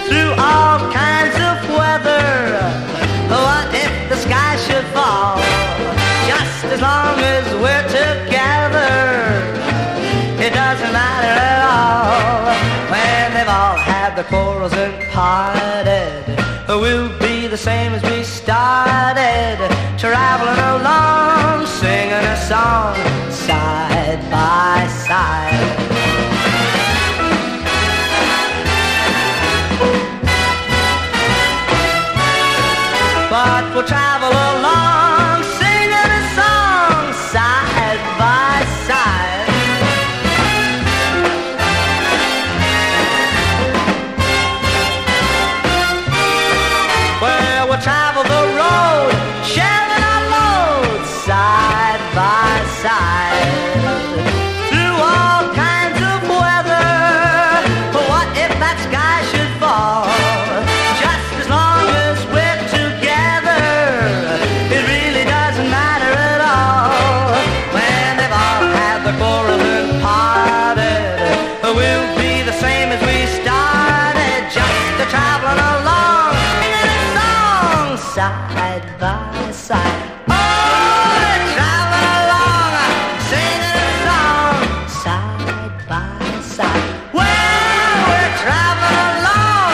through all kinds of weather. What if the sky should fall? Just as long as we're together, it doesn't matter at all. When they've all had their quarrels and parted, we'll be the same as we started, traveling along, singing a song, side by side. But we'll travel